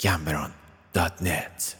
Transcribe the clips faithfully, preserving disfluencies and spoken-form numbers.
گمبران دات نت.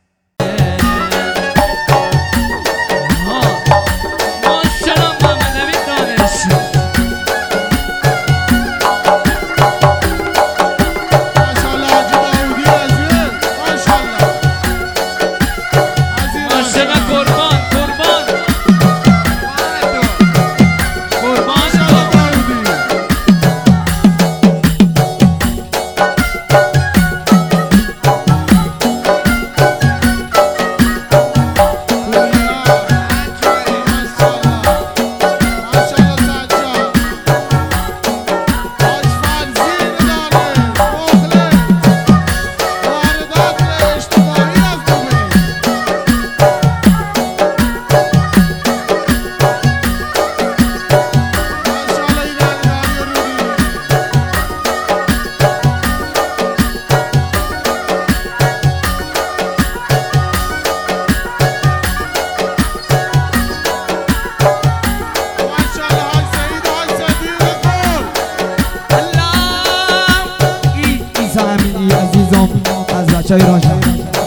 از بچه های روشن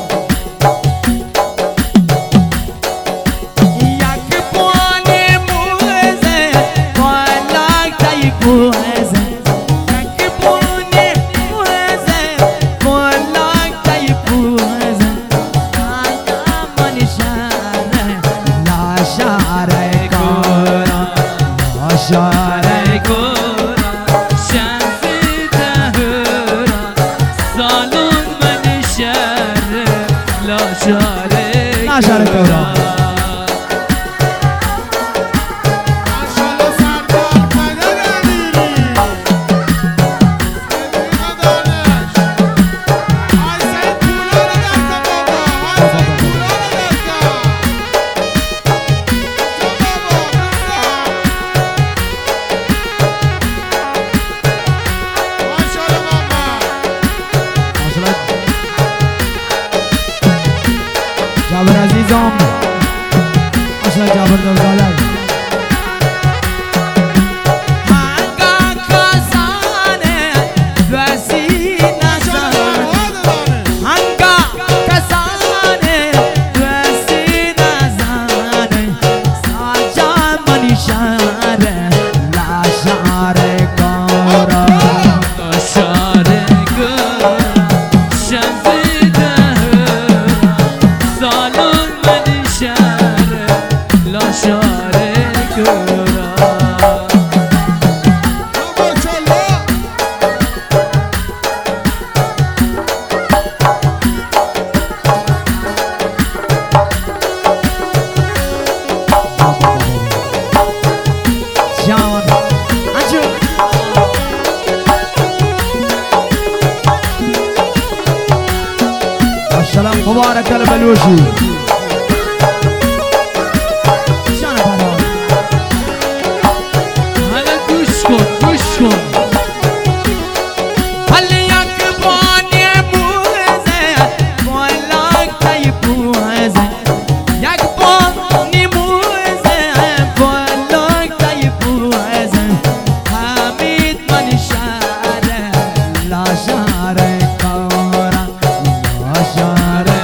نشاره کورا جابر عزیزم اصلا جابر دوزاله سلام مبارک البلوشی شان بلا حالا گوش کن گوش کن حالا یک بانی موزه مولاک تای پوزه یک بانی موزه مولاک تای پوزه حمید من شاره لا شاره کورا لا شاره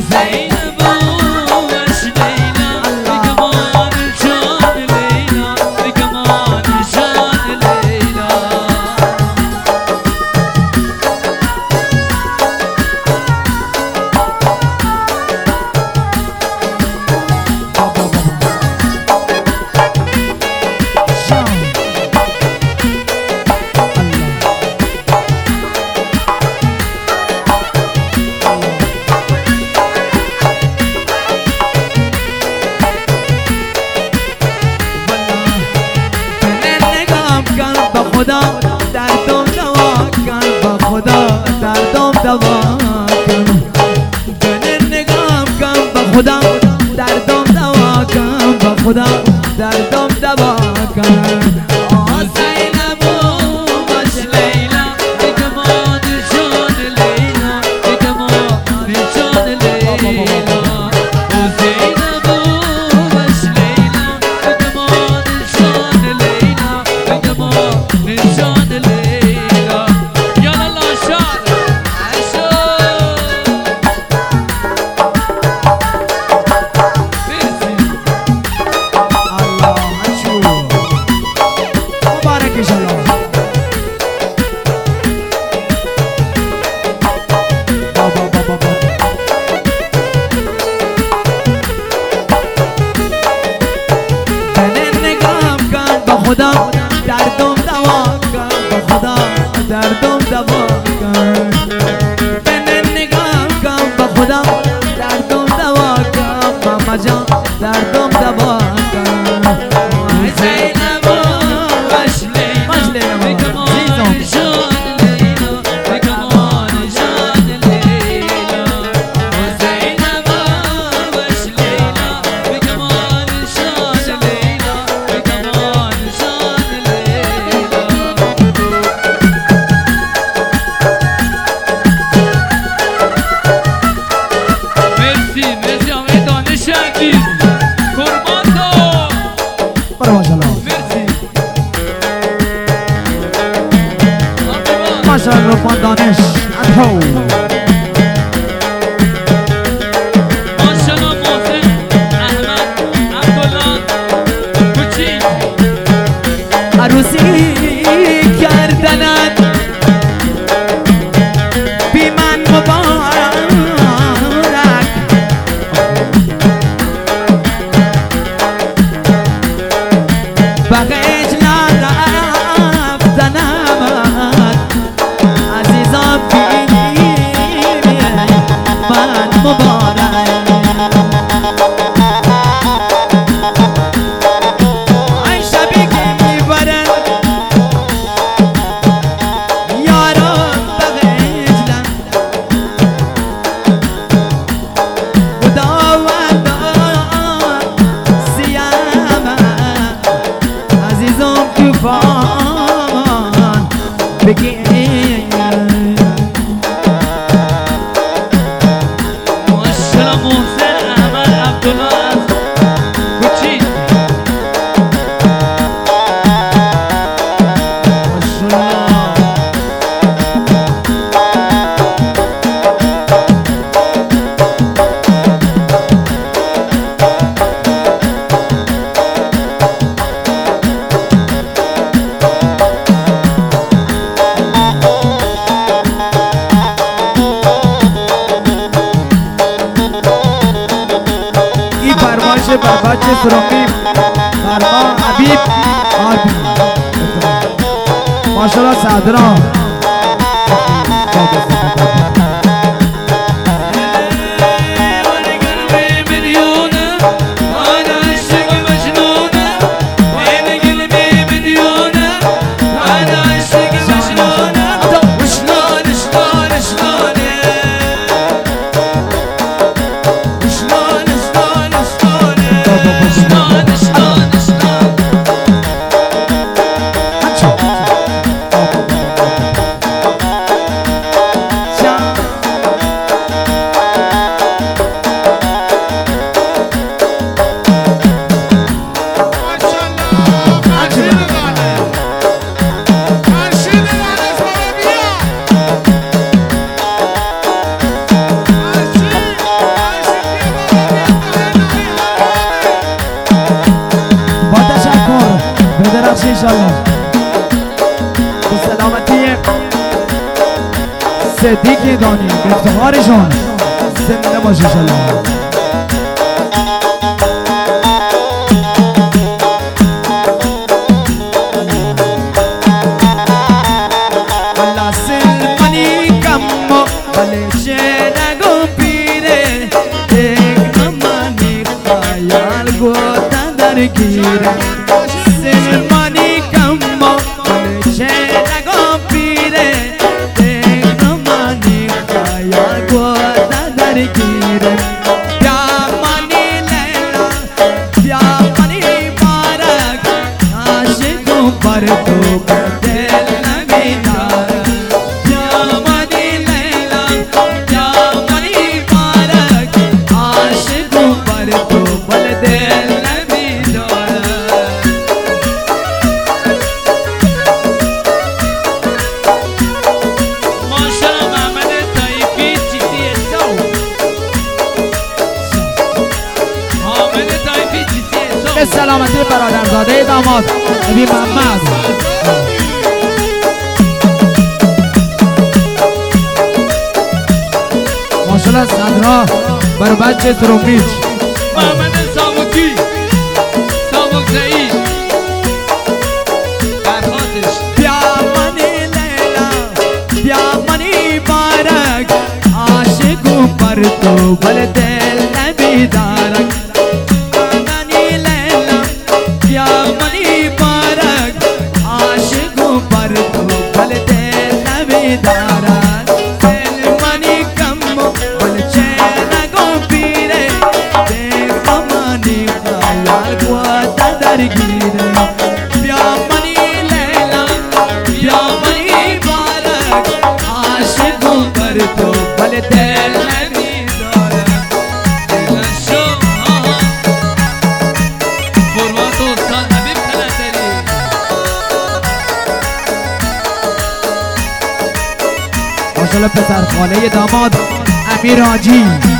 خدا دردم دوا کن با خدا دردم دوا کن دل نگام کن با خدا دردم دوا کن با خدا دردم دوا کن آه زینبو باش لیلا بگمان جان لیلا بگمان جان لیلا آه زینبو باش لیلا بگمان جان لیلا بگمان جان لیلا یالا لاشار عشو الله عشو مبارك ان شاء الله بابا بابا بابا دل نگام کن با خدا دردم دوا کن با خدا دردم دوا کن دل نگام کن با خدا دردم دوا کن ماما جان دردم دوا کن آی زینبو باش لیلا بگمان جان لیلا بگمان جان لیلا آی زینبو باش لیلا بگمان جان لیلا بگمان جان لیلا مرسی مرسی آقای دانش عزیز قربان تو برو ما شاء الله مرسی ما شاء الله رفان دانش انتو ماشاءالله محسن احمد عبدالله کوچیک عروسی کردنت بی من مبارک بغیج رفتنم عزیزم بی من مبارک ای شبی که میبرن یارم بغیجلم خداوندا سیام عزیزم توفان بگیر ماشاءالله محسن احمد عبدالله کوچیک ماشاءالله این فرمایش بابا چه سرامی فرما حبیب آبی ماشاءالله صدران انشالله به سلامتی صدیق دانی به افتخارشون زنده باشه انشالله. گیره سلمانی کمو چه نگم پیره دگمانی خیال گوزه در گیره بیا منی لیلا بیا منی بارک عاشقم پر تو دل نمیدارم بیا منی لیلا بیا منی بارک عاشقم پر تو بل دل به سلامتی برادرزاده داماد نبی محمد. ماشالله صدرا بر بچه ترومیچ محمد ساموکی ساموک زعید برخاتش بیا منی لیلا بیا منی بارک عاشقم پر تو بل دل نمیدارک دارد سلمانی کمو بل چه نگم پیره دگمانی خیال گوزه در گیره بیا منی لیلا بیا منی بارک عاشقم پر تو بل دل نمیدارد شو قربان دوستان حبیب کلندری ماشالله پسر خاله داماد امیر حاجی